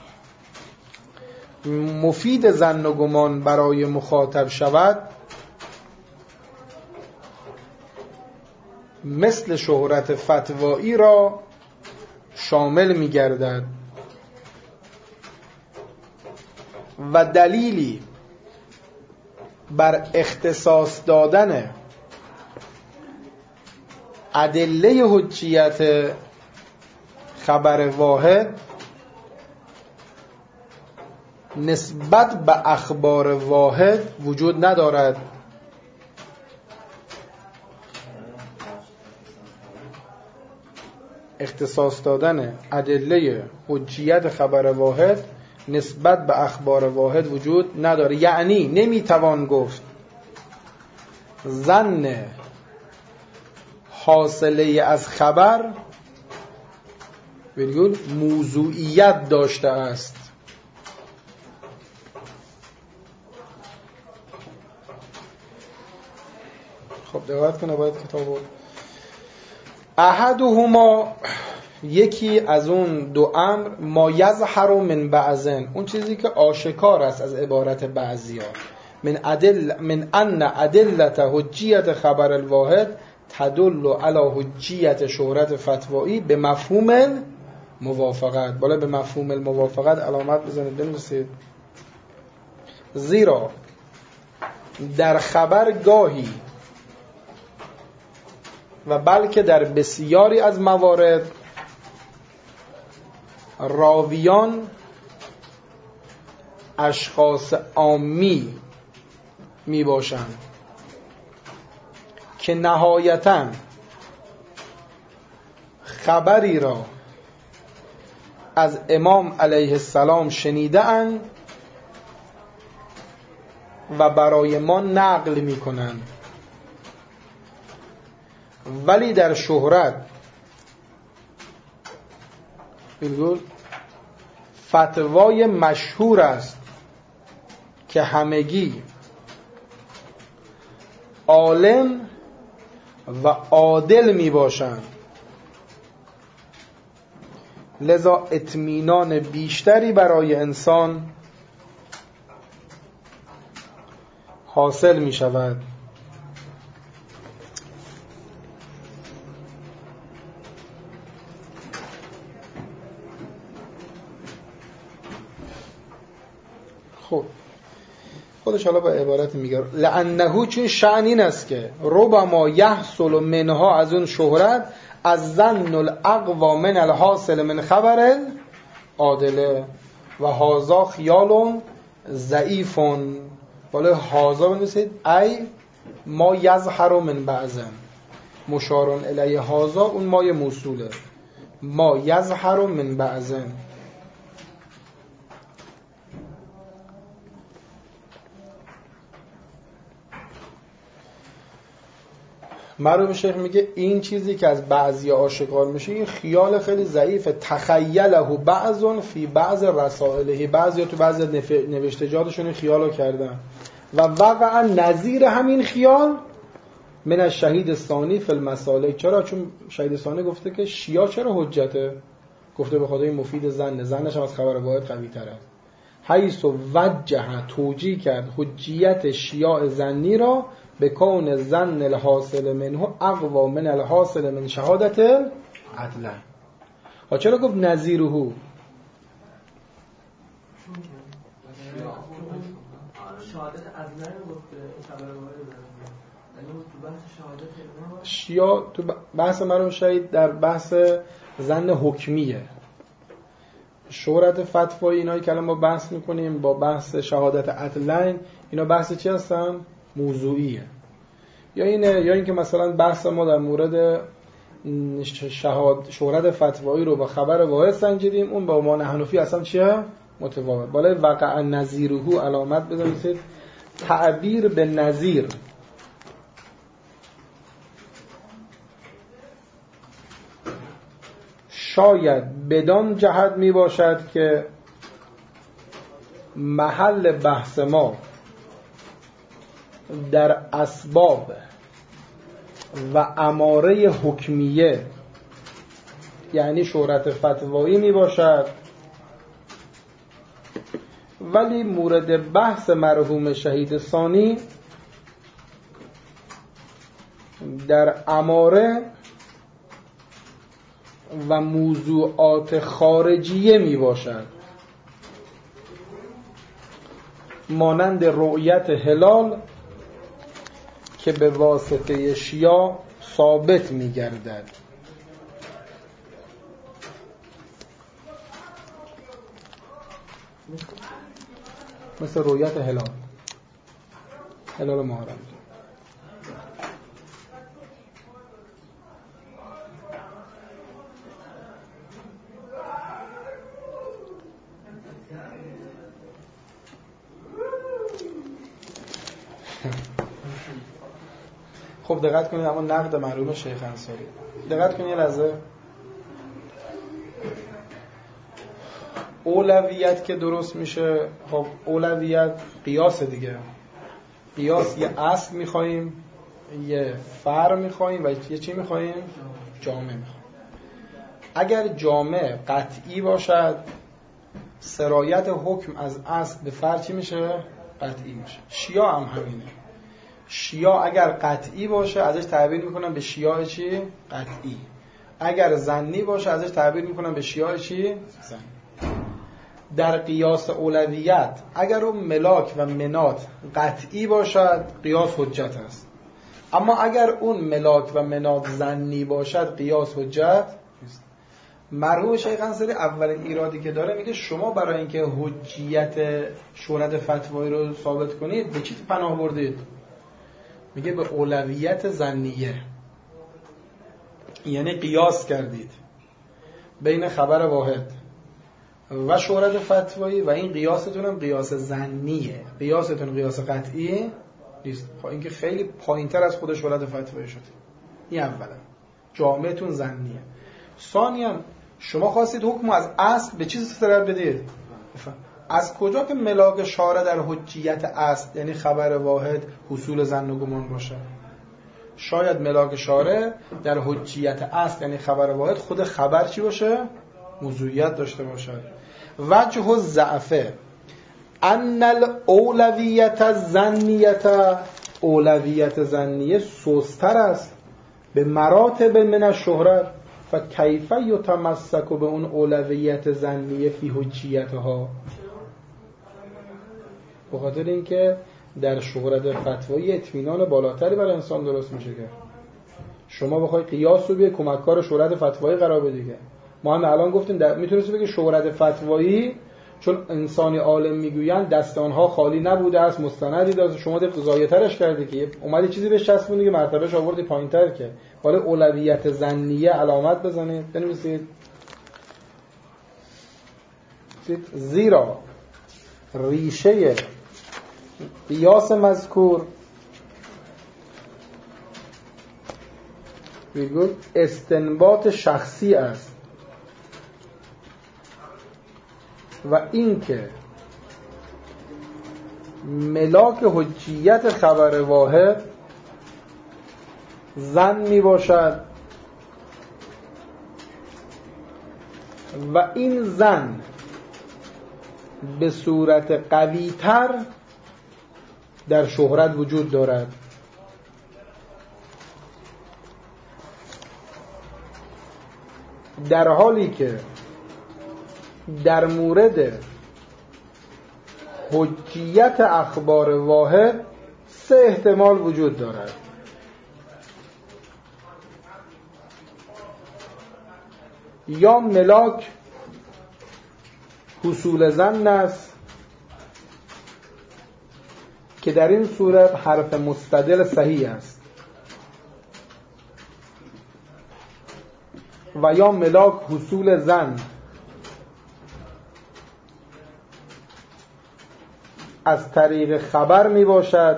مفید ظن و گمان برای مخاطب شود، مثل شهرت فتوایی را شامل می گردد و دلیلی بر اختصاص دادن ادله حجیت خبر واحد نسبت به اخبار واحد وجود ندارد. اختصاص دادن ادله حجیت خبر واحد نسبت به اخبار واحد وجود نداره، یعنی نمیتوان گفت ظن حاصله از خبر ویرگول موضوعیت داشته است. خب دقت کنه باید کتابو احدهما، یکی از اون دو امر، ما یظهر من بعضن، اون چیزی که آشکار است از عبارت بعضیا، من ان ادلت حجیت خبر الواحد تدل علی حجیت شهرت فتوایی به مفهوم موافقت. بالا به مفهوم الموافقت علامت بزنید بنویسید. زیرا در خبر گاهی و بلکه در بسیاری از موارد راویان اشخاص عامی می باشند که نهایتاً خبری را از امام علیه السلام شنیده‌اند و برای ما نقل می کنند، ولی در شهرت فتوای مشهور است که همگی عالم و عادل می باشند، لذا اطمینان بیشتری برای انسان حاصل می شود. خب خودش حالا با عبارت میگه لعنه، چون شأن این است که ربما یحصل منها، از اون شهرت، از ظن الاقوا من الحاصل من خبر عادله و هازا خیال ضعیف. بالا هازا بنویسید ای ما یظهر من بعضن، مشارون الیه هازا اون مای موصوله، ما یظهر من بعضن. مرحوم شیخ میگه این چیزی که از بعضی آشکار میشه این خیال خیلی ضعیفه. تخیله بعضن فی بعض رسائله، بعضی تو بعضی نوشتجاتشون این خیال رو کردن و وقعا نظیر همین خیال من الشهید ثانی فی المسالک. چرا؟ چون شهید ثانی گفته که شیعه چرا حجته؟ گفته به خاطر مفید زنش هم از خبر واحد قوی تر است. حیث وجه توجیه کرد حجیت شیعه زنی را به کون زن الحاصل منه اقوا من الحاصل من شهادت عدل. ها چرا گفت نظیره؟ شهادت عدل گفته خبر واحد، یعنی تو بحث شهادت شیعه تو بحث مرحوم شهید در بحث زن حکمیه. شهرت فتوایی اینایی که الان ما بحث میکنیم با بحث شهادت عدلین، اینا بحث چی هستن؟ موضوعیه. یا اینکه مثلا بحث ما در مورد شهرت فتوایی رو با خبر واحد سنجیدیم، اون با عنوان حنفی اصلا چیه؟ متفاوت. بالای وقع نظیره علامت بذارید. تعبیر به نظیر شاید بدان جهت می باشد که محل بحث ما در اسباب و اماره حکمیه یعنی شهرت فتوایی می باشد، ولی مورد بحث مرحوم شهید ثانی در اماره و موضوعات خارجیه می باشد، مانند رؤیت هلال که به واسطه شیعه ثابت می گردد. مثل رؤیت هلال محرم. خب دقت کنید، اما نقد مرحوم شیخ انصاری دقت کنید. لحظه اولویت که درست میشه، خب اولویت قیاس دیگه. قیاس یه اصل میخواییم، یه فرع میخواییم و یه چی میخواییم؟ جامع میخواییم. اگر جامع قطعی باشد، سرایت حکم از اصل به فرع چی میشه؟ قطعی میشه. شیعه هم همینه. شیعه اگر قطعی باشه ازش تعبیر میکنن به شیعه چی؟ قطعی. اگر ظنی باشه ازش تعبیر میکنن به شیعه چی؟ ظنی. در قیاس اولویت اگر اون ملاک و منات قطعی باشد قیاس حجت است، اما اگر اون ملاک و منات ظنی باشد قیاس حجت نیست. مرحوم شیخ انصاری اولین ایرادی که داره میگه شما برای اینکه حجیت شهرت فتوایی رو ثابت کنید به چی پناه بردید؟ میگه به اولویت ظنیه، یعنی قیاس کردید بین خبر واحد و شهرت فتوایی و این قیاستون هم قیاس ظنیه، قیاستون قیاس قطعی نیست. این که خیلی پایینتر از خود شهرت فتوایی شده. این اولا جامعتون ظنیه. ثانیاً شما خواستید حکم از اصل به چیز استراد بدید. از کجا که ملاک شارع در حجیت اصل یعنی خبر واحد حصول ظن و گمان باشه؟ شاید ملاک شارع در حجیت اصل یعنی خبر واحد خود خبر چی باشه؟ موضوعیت داشته باشه. وجه الضعف ان الاولویت الظنیه، اولویت ظنیه سست‌تر است به مراتب من الشهرت و کیف یتمسک به اون اولویت ظنیه فی حجیتها. به خاطر اینکه در شهرت فتوایی اطمینان بالاتری برای انسان درست میشه که شما بخوای قیاس رو به کمککار شهرت فتوایی قرار بدی. که ما هم الان گفتیم میتونید بگید شهرت فتوایی چون انسانی عالم میگویند دست آنها خالی نبوده است، مستندی داشت، شما ده ضایع‌ترش کردی که اومدی چیزی بهش چسبوندی که مرتبهش آوردی پایین‌تر. که حالا اولویت ظنیه علامت بزنید بنویسید زیرا ریشه قیاس مذکور میگه استنباط شخصی است و اینکه ملاک حجیت خبر واحد ظن می باشد و این ظن به صورت قوی تر در شهرت وجود دارد. در حالی که در مورد حجیت اخبار واحد 3 احتمال وجود دارد. یا ملاک حصول ظن است که در این صورت حرف مستدل صحیح است، و یا ملاک حصول ظن از طریق خبر می باشد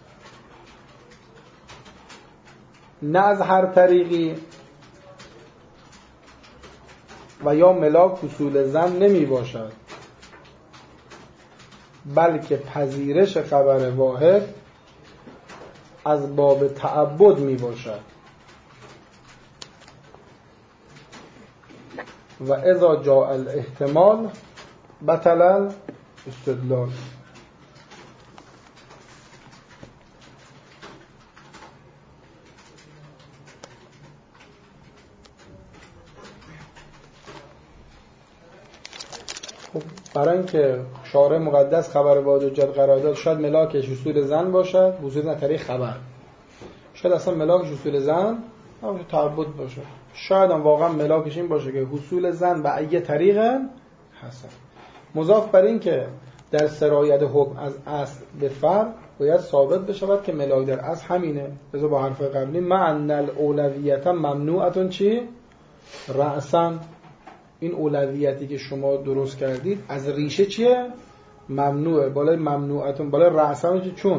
نه از هر طریقی، و یا ملاک حصول ظن نمی باشد بلکه پذیرش خبر واحد از باب تعبد می باشد. و اذا جاء الاحتمال بطل استدلال. برای اینکه شارع مقدس خبر واحد حجت قرار داد، شاید ملاکش حصول ظن باشد، حصول از طریق خبر. شاید اصلا ملاکش حصول ظن یا تعبد باشه. شاید هم واقعا ملاکش این باشه که حصول ظن به ای طریق حسن. مضاف بر این که در سرایت حکم از اصل به فرع باید ثابت بشود که ملاک در اصل همینه. بذار با حرف قبلی معنی الاولویت ممنوعتون چی؟ رأساً. این اولویتی که شما درست کردید از ریشه چیه؟ ممنوعه. بالای ممنوعتون بالای رأساً چون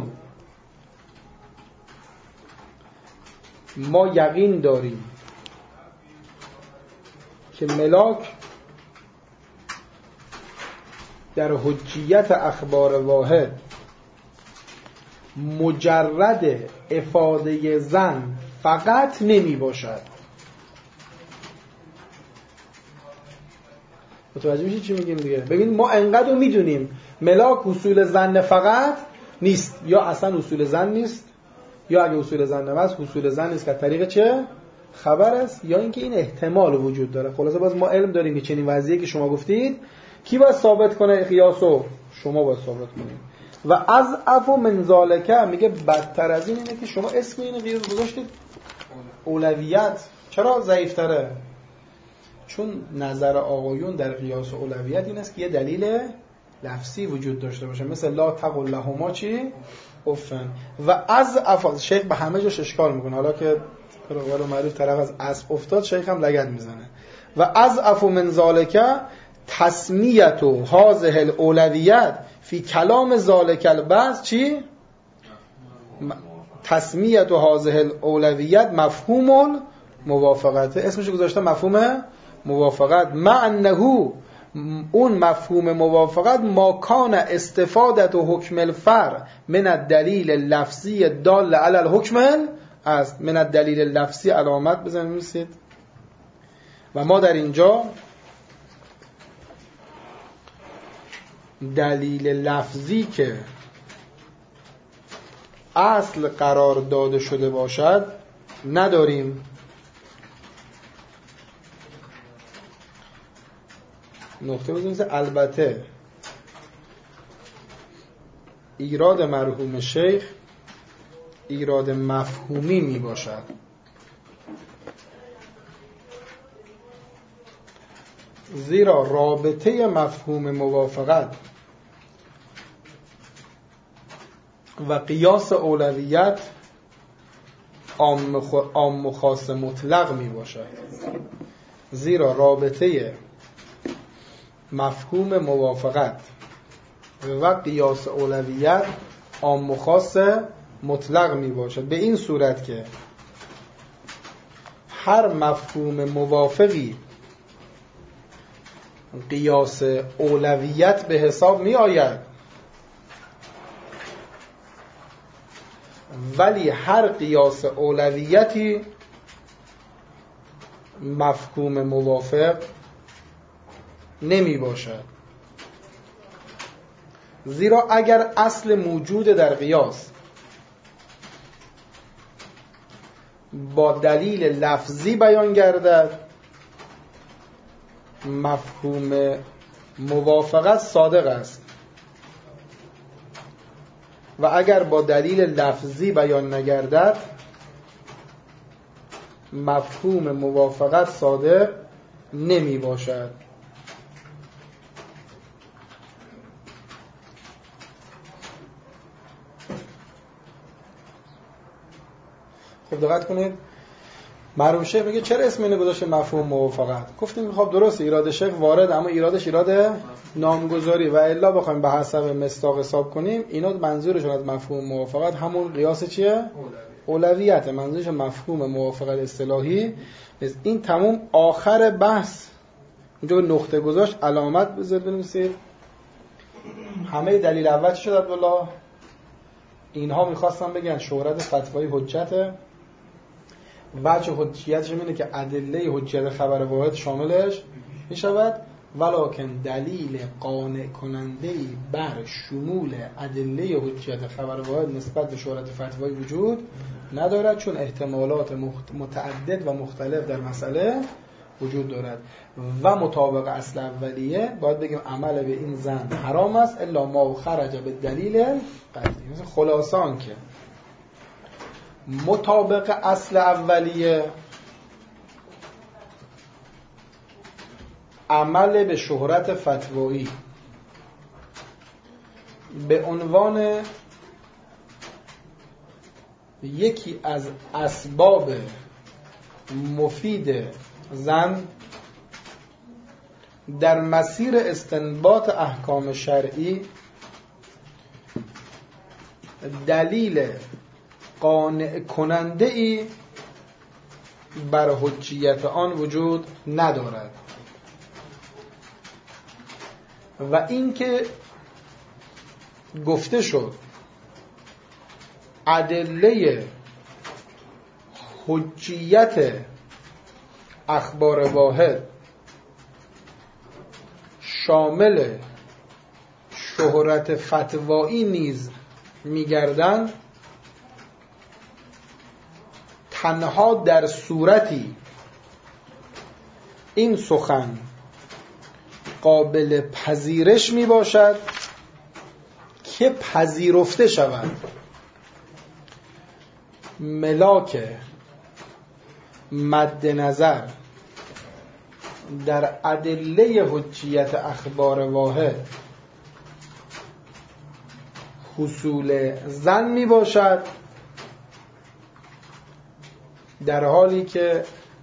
ما یقین داریم که ملاک در حجیت اخبار واحد مجرد افاده ظن فقط نمی باشد. متوجه میشید چی میگیم دیگه؟ ببین ما انقدر میدونیم ملاک حصول ظن فقط نیست، یا اصلا حصول ظن نیست، یا اگه حصول ظن نماست حصول ظن نیست که طریق چه؟ خبر است، یا اینکه این احتمال وجود داره. خلاصه باز ما علم داریم که چنین وضعیه که شما گفتید کی باید ثابت کنه؟ قیاسو شما باید ثابت کنید. و از عفو من ذالکه میگه بدتر از این اینه که شما اسم این قیاس گذاشتید اولویت. چرا ضعیف تره؟ چون نظر آقایون در قیاس اولویت این است که یه دلیل لفظی وجود داشته باشه، مثل لا تقل لهما چی؟ افن. و از افاظ شیخ به همه جاش اشکال میکنه، حالا که قول معروف طرف از اسب افتاد شیخ هم لگد میزنه. و از افو من ذالک تسمیت و هذه الاولویت فی کلام ذالک البعض چی؟ تسمیت و هذه الاولویت مفهوم موافقت، اسمش گذاشته مفهوم موافقت. مع انه اون مفهوم موافقت ما کان استفادت و حکم الفرع من الدلیل لفظی دال علی الحکم است. من الدلیل لفظی علامت بزنید. و ما در اینجا دلیل لفظی که اصل قرار داده شده باشد نداریم. نقطه بزنید. البته ایراد مرحوم شیخ ایراد مفهومی می باشد، زیرا رابطه مفهوم موافقت و قیاس اولویت عام و خاص مطلق می باشد. زیرا رابطه مفهوم موافقت و قیاس اولویت عام و خاص مطلق می باشد، به این صورت که هر مفهوم موافقی قیاس اولویت به حساب می آید، ولی هر قیاس اولویتی مفهوم موافق نمی باشد. زیرا اگر اصل موجود در قیاس با دلیل لفظی بیان گردد، مفهوم موافقت صادق است، و اگر با دلیل لفظی بیان نگردد مفهوم موافقت صادق نمی باشد. خب دقت کنید، مرحوم شیخ میگه چرا اسم اینو گذاشته مفهوم موافقت؟ گفتیم خب درسته ایراد شیخ وارد، اما ایرادش ایراد نامگذاری، و الا بخوایم به حسب مصداق حساب کنیم اینا منظورشون از مفهوم موافقت همون قیاس چیه؟ اولویت. منظورش مفهوم موافقت اصطلاحی. این تموم آخر بحث اونجا به نقطه گذاشت علامت بذارید بنویسید. همه دلیل اول چی شد عبدالله؟ اینها میخواستن بگن شهرت فتوایی حجته. وجه حجیتش اینه که ادله حجیت خبر واحد شاملش میشود، ولکن دلیل قانع کننده‌ای بر شمول ادله حجیت خبر واحد نسبت به شهرت فتوایی وجود ندارد، چون احتمالات متعدد و مختلف در مسئله وجود دارد. و مطابق اصل اولیه باید بگیم عمل به این زن حرام است الا ما خرج به دلیل قطعی. مثل خلاصان که مطابق اصل اولیه عمل به شهرت فتوایی به عنوان یکی از اسباب مفید زن در مسیر استنباط احکام شرعی دلیل قانع کننده ای بر حجیت آن وجود ندارد. و اینکه گفته شد ادله حجیت اخبار واحد شامل شهرت فتوایی نیز می‌گردند، تنها در صورتی این سخن قابل پذیرش می باشد که پذیرفته شود ملاک مد نظر در ادله حجیت اخبار واحد حصول ظن می باشد، در حالی که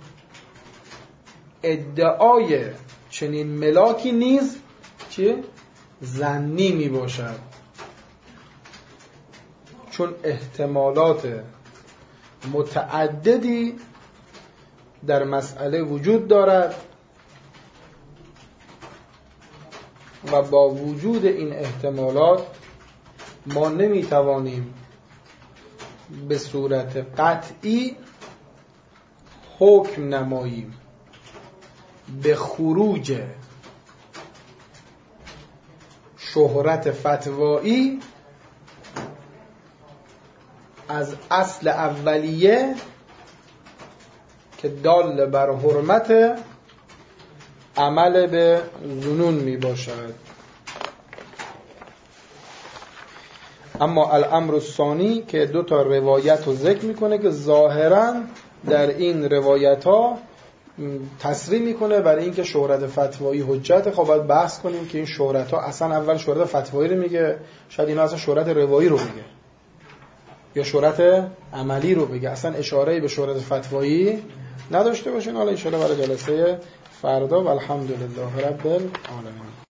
ادعای چنین ملاکی نیز چه؟ ظنی می باشد، چون احتمالات متعددی در مسئله وجود دارد و با وجود این احتمالات ما نمیتوانیم به صورت قطعی حکم نماییم به خروج شهرت فتوایی از اصل اولیه که دال بر حرمت عمل به ظنون می باشد. اما الامر الثانی که دو تا روایت رو ذکر میکنه که ظاهرا در این روایت ها تصریح میکنه برای اینکه شهرت فتوایی حجت. خب باید بحث کنیم که این شهرت ها اصلا اول شهرت فتوایی رو میگه، شاید اینا اصلا شهرت روایی رو میگه یا شهرت عملی رو بگه، اصلا اشاره‌ای به شهرت فتوایی نداشته باشین. حالا ان شاءالله برای جلسه فردا و الحمدلله رب العالمین.